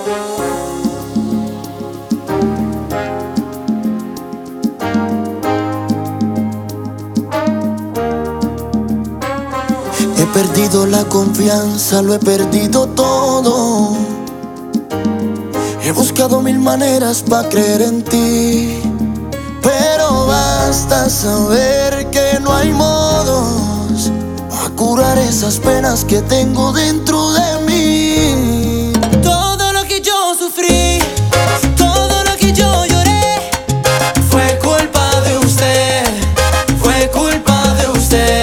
He perdido la confianza, lo he perdido todo. He buscado mil maneras para creer en ti, pero basta saber que no hay modos para curar esas penas que tengo dentro de mí. Todo lo que yo sufrí, todo lo que yo lloré, fue culpa de usted, fue culpa de usted.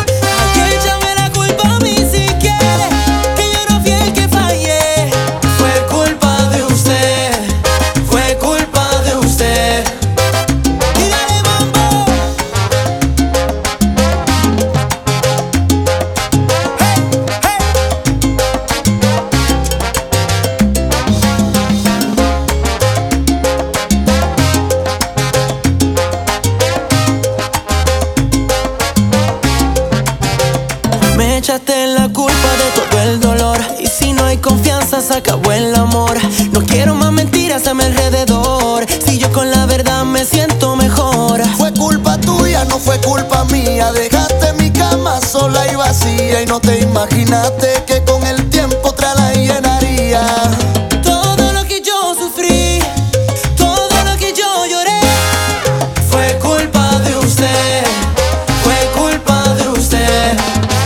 Me echaste la culpa de todo el dolor, y si no hay confianza se acabó el amor. No quiero más mentiras a mi alrededor, si yo con la verdad me siento mejor. Fue culpa tuya, no fue culpa mía. Dejaste mi cama sola y vacía, y no te imaginaste que con el tiempo otra la llenaría. Todo lo que yo sufrí, todo lo que yo lloré, fue culpa de usted, fue culpa de usted.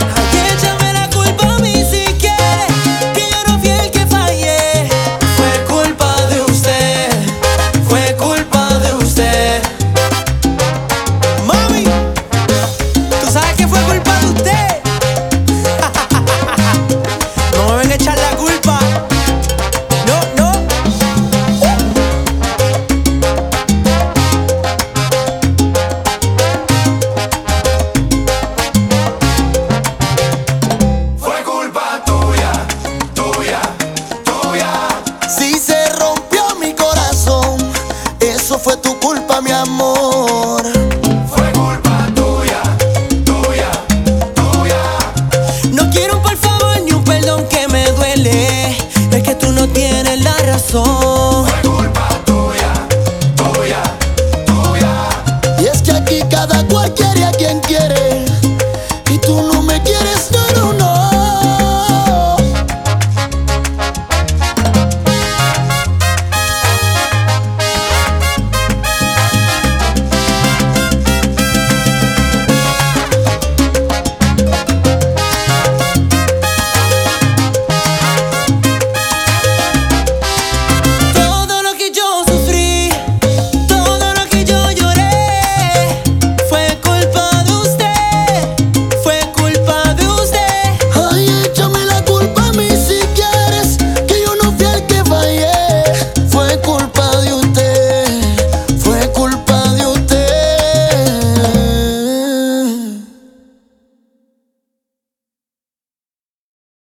Fue tu culpa, mi amor. Fue culpa tuya, tuya, tuya. No quiero un por favor ni un perdón que me duele. Es que tú no tienes la razón.